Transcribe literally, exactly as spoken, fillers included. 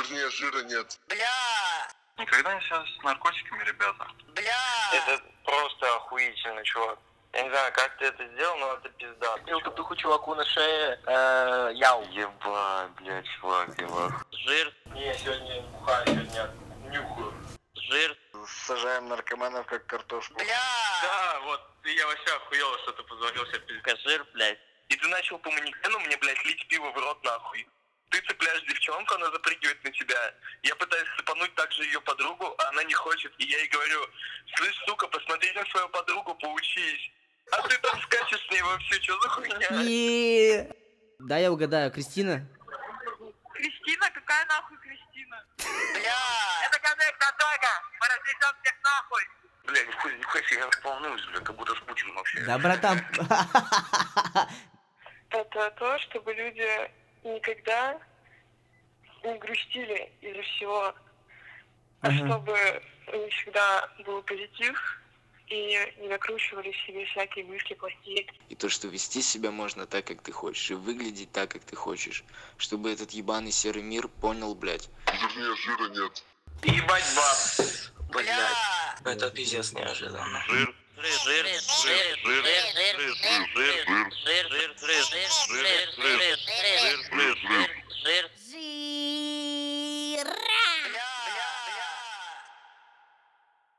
Вернее, жира нет. Бля! Никогда не связывайтесь с наркотиками, ребята. Бля! Это просто охуительно, чувак. Я не знаю, как ты это сделал, но это пизда. Бил татуху чуваку на шее, э, яу. Ебать, блядь, чувак, ебать. Жир. Не, сегодня бухаю, сегодня нюхаю. Жир. Сажаем наркоманов как картошку. Бля! Да, вот, я вообще охуел, что ты позвонил себе пиздец. Жир, блядь. И ты начал по манекену мне, блядь, лить пиво в рот нахуй. Ты цепляешь девчонку, она запрыгивает на тебя. Я пытаюсь цепануть также ее подругу, а она не хочет. И я ей говорю: слышь, сука, посмотри на свою подругу, поучись. А ты там скачешь с ней вообще, что за хуйня? И... Да, я угадаю, Кристина? Кристина? Какая нахуй Кристина? Бля! Это коннект Антага! Мы разнесем всех нахуй! Бля, нихуя, нихуя себе, я волнуюсь, бля, как будто с Путиным вообще. Да, братан. Это то, чтобы люди никогда не грустили из-за всего, а Ага. чтобы у них всегда был позитив и не накручивали в себе всякие мысли плохие. И то, что вести себя можно так, как ты хочешь, и выглядеть так, как ты хочешь. Чтобы этот ебаный серый мир понял, блядь. Вернее, жира нет. Ебать баб. Бля! Это пиздец неожиданно. Жир, жир, жир, жир, жир, жир, жир, жир, жир, жир, жир, жир, жир, жир,